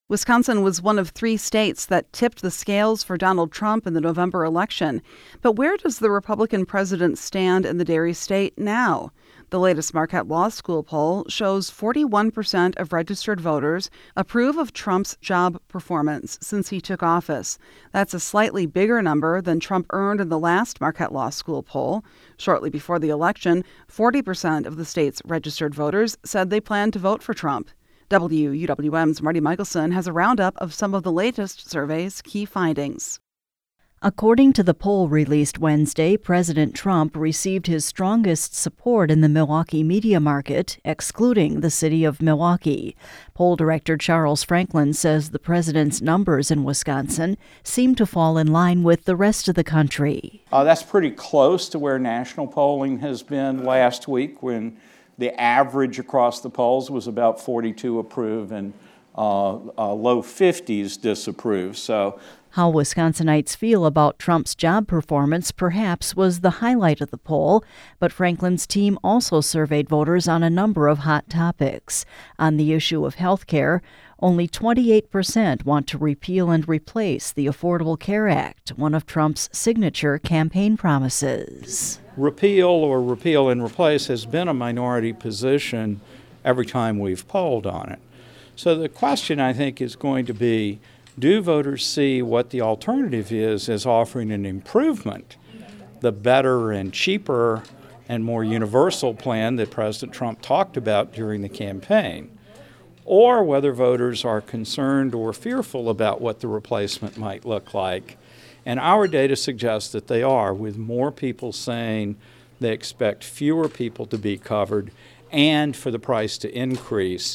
Wisconsin was one of 3 states that tipped the scales for Donald Trump in the November election. But where does the Republican president stand in the dairy state now? The latest Marquette Law School poll shows 41% of registered voters approve of Trump's job performance since he took office. That's a slightly bigger number than Trump earned in the last Marquette Law School poll. Shortly before the election, 40% of the state's registered voters said they planned to vote for Trump. WUWM's Marty Michelson has a roundup of some of the latest survey's key findings. According to the poll released Wednesday, President Trump received his strongest support in the Milwaukee media market, excluding the city of Milwaukee. Poll director Charles Franklin says the president's numbers in Wisconsin seem to fall in line with the rest of the country. That's pretty close to where national polling has been last week, when the average across the polls was about 42 approve and low 50s disapprove. So, how Wisconsinites feel about Trump's job performance perhaps was the highlight of the poll, but Franklin's team also surveyed voters on a number of hot topics. On the issue of health care, only 28% want to repeal and replace the Affordable Care Act, one of Trump's signature campaign promises. Repeal and replace has been a minority position every time we've polled on it. So the question, I think, is going to be, do voters see what the alternative is as offering an improvement, the better and cheaper and more universal plan that President Trump talked about during the campaign, or whether voters are concerned or fearful about what the replacement might look like? And our data suggests that they are, with more people saying they expect fewer people to be covered and for the price to increase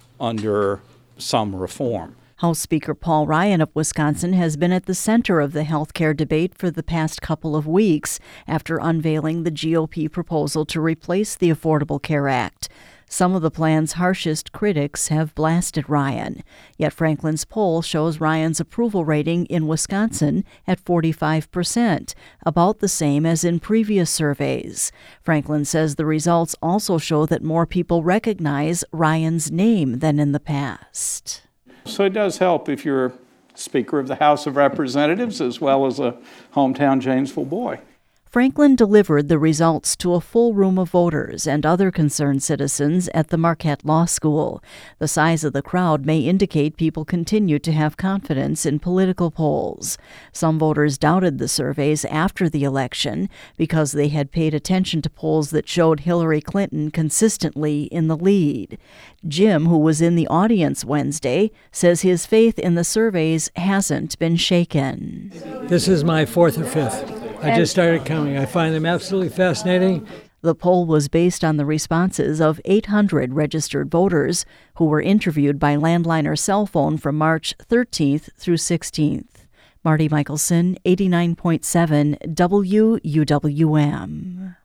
under some reform. House Speaker Paul Ryan of Wisconsin has been at the center of the health care debate for the past couple of weeks after unveiling the GOP proposal to replace the Affordable Care Act. Some of the plan's harshest critics have blasted Ryan. Yet Franklin's poll shows Ryan's approval rating in Wisconsin at 45%, about the same as in previous surveys. Franklin says the results also show that more people recognize Ryan's name than in the past. So it does help if you're Speaker of the House of Representatives as well as a hometown Janesville boy. Franklin delivered the results to a full room of voters and other concerned citizens at the Marquette Law School. The size of the crowd may indicate people continue to have confidence in political polls. Some voters doubted the surveys after the election because they had paid attention to polls that showed Hillary Clinton consistently in the lead. Jim, who was in the audience Wednesday, says his faith in the surveys hasn't been shaken. This is my 4th or 5th. I just started coming. I find them absolutely fascinating. The poll was based on the responses of 800 registered voters who were interviewed by landline or cell phone from March 13th through 16th. Marty Michelson, 89.7 WUWM.